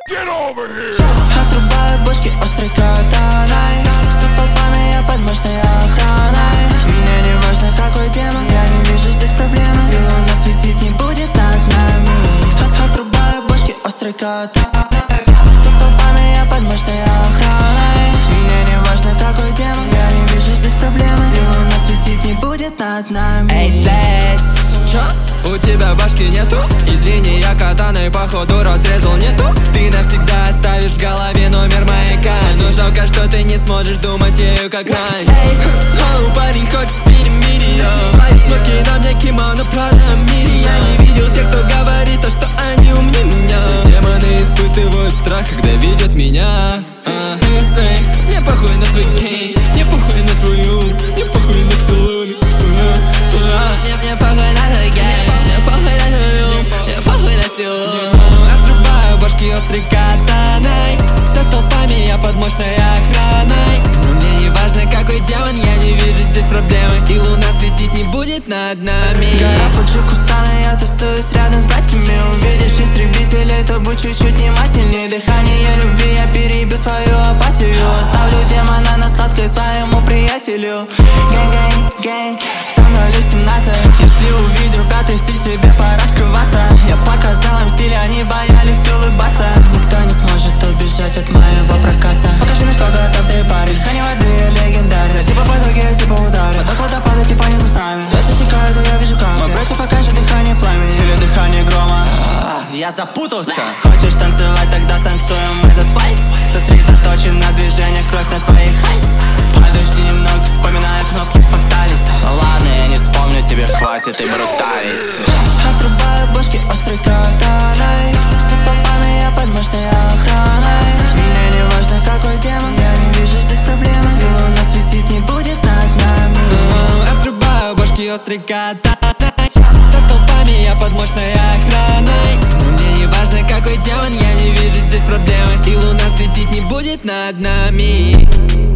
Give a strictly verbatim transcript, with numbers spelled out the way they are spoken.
Отрубаю бочки острой катаной, со столбами я под мощной охраной. Мне не важно какой демон, я не вижу здесь проблемы, и луна светить не будет над нами. Отрубаю бочки острой катаной, со столбами я под мощной охраной. Мне не важно какой демон, я не вижу здесь проблемы, и луна светить не будет над нами. Эй, слэш, чё? У тебя башки нету? Извини, я катаной походу разрезал нету. Ты навсегда оставишь в голове номер маяка, но жалко, что ты не сможешь думать ею как раньше. Оу, парень хочет перемирие, смотри на мне кимоно, правда в мире. Я не видел тех, кто говорит то, что они умнее меня. Все демоны испытывают страх, когда видят меня. а, Мне похуй на твой гей, мне похуй на твою, мне похуй на салон. Мне, мне похуй на твой гей, мне похуй на твою, мне похуй на силу. Отрубаю башки острой катаной, со столпами я под мощной охраной. Мне не важно какой демон, я не вижу здесь проблемы, и луна светить не будет над нами. Гора Фуджи-Кусана, я тусуюсь рядом с братьями. Увидишь истребителей, то будь чуть-чуть внимательней. Дыхание любви, я перебью свою апатию. Оставлю демона на сладкой своему приятелю. Гэнг-гэнг-гэнг, со мной лишь семнадцать. Если увидел пятый стиль, тебе пора скрываться. Я показал им стиль, они боялись улыбаться. Никто не сможет убежать от моего прокаста. Покажи, на что готов ты, парень. Дыхание воды, легендарь. Типа потоки, типа удары. Поток водопада, типа не с нами. Звезды стекают, а я вижу камни. Мой братья покажет дыхание пламени или дыхание грома. Я запутался. Хочешь танцевать, тогда станцуем этот вальс. Сосредоточен на движениях, кровь на твоих айс. Подожди немного, вспоминая кнопки фаталити. Ладно, я не вспомню, тебе хватит и бруталити. Отрубаю бошки острой катаной, со столбами я под мощной охраной. Мне не важно какой демон, я не вижу здесь проблемы, и луна светить не будет над нами. Отрубаю башки острой катаной, со столпами я под мощной охраной. Мне не важно какой демон, я не вижу здесь проблемы, и луна светить не будет над нами.